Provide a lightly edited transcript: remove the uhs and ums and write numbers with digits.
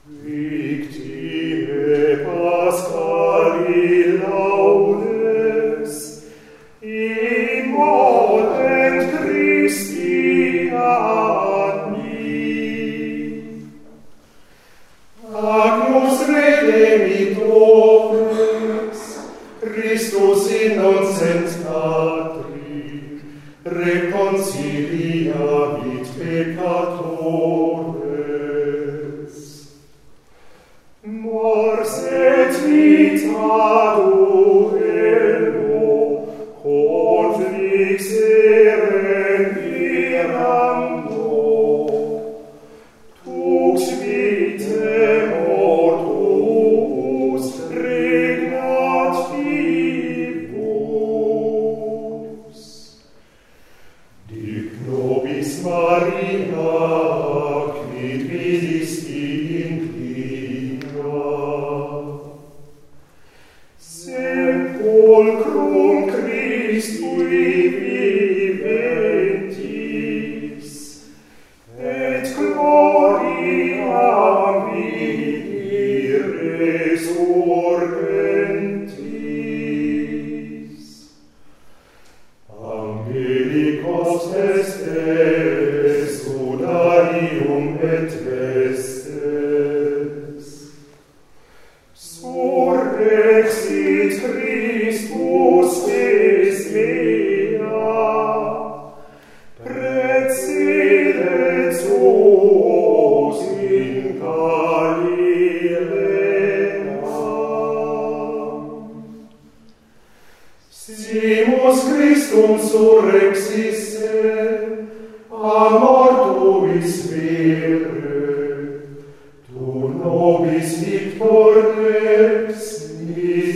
Victime Pascali laudes, in motent Christi admi. Agnus redemittores, Christus innocens Patri, reconciliavit peccatores. Mors et vita duello, conflix erendirando, tux vitae mortuus regnat vivus. Dic nobis Maria, quid vidisti inclina, sepulcrum Christui viventis, et gloriam vidi resurgentis. Angelicos testes, sudarium et vestes, surrexit Christus es mea, precedet suos in Galilea. Simus Christum surrexisse, a mortuis vere, tu nobis victor lex miserere.